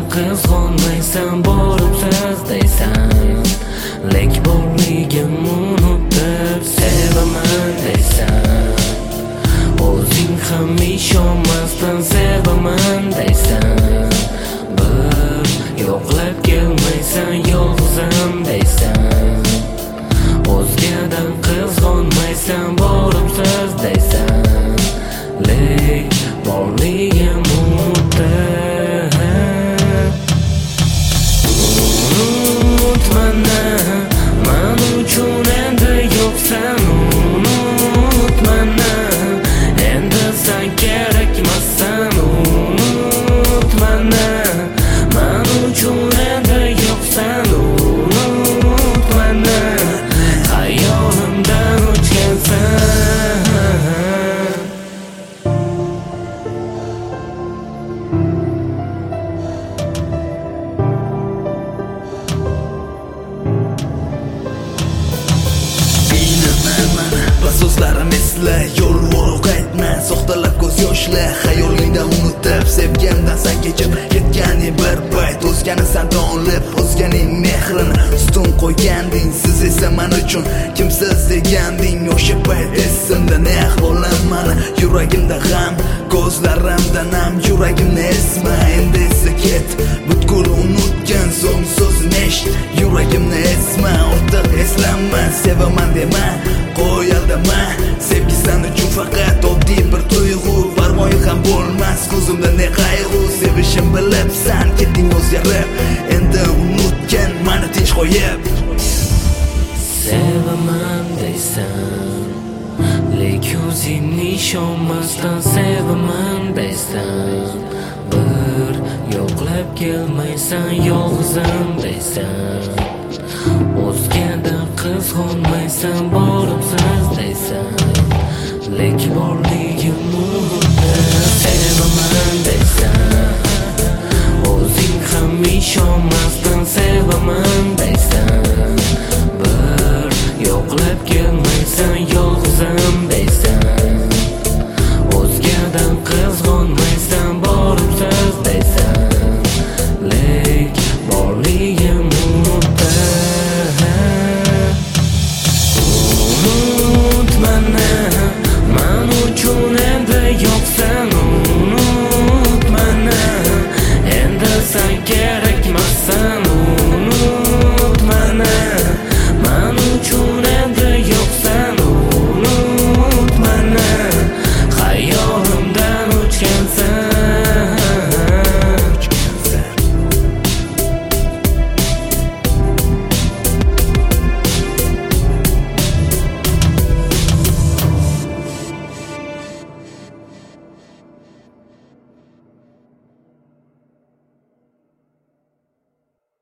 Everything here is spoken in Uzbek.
qizg'onmaysan, borib so'zlaysan, lek borligim unutib sevaman deysan. O'zing ham ishonmasdan sevaman deysan, bir yo'qlab kelmaysan, yolg'izim deysan. O'zgadan qizg'onmaysan, borib so'zlaysan, lek borligim unutib. Unutmana, men uchun endi yo'qsan. Unutmana, endi sen kerakmassan. Unutmana, men uchun endi yo'qsan. Unutmana, hayolimdan o'chgansan. Va so'zlarim esla, yo'l voruq aytma, soxtalab ko'z yoshla. Xayolingda unutib, sevgandan san kechib ketganing bir payt. O'zgani sandan olib, o'zganing mehrini ustun qo'yganding. Siz esa men uchun kimsiz deganding. O'sha payt esimda ne ahvolim mani, yuragimda g'am, ko'zlarimda nam. Yuragimni esma, endi esa ket, butkul unutgan so'ng so'zini eshit. Yuragimni esma, ortiq eslanma, sevaman dema, qo'y aldama. Sevgi sen uchun faqat oddiy bir tuyg'u, barmoyi ham bo'lmas ko'zimda ne qayg'u. Sevishim bilib sen ketding o'zgarib, endi unutgan mani tinch qo'yib. Sevaman deysan, lek o'zingni ishonmasdan sevaman deysan, bir yo'qlab kelmaysan, yolg'izim deysan. O'zgadan qizg'onmaysan, borib so'zlaysan, lek borligim unutib sevaman deysan. O'zing ham ishonmasdan sevaman deysan.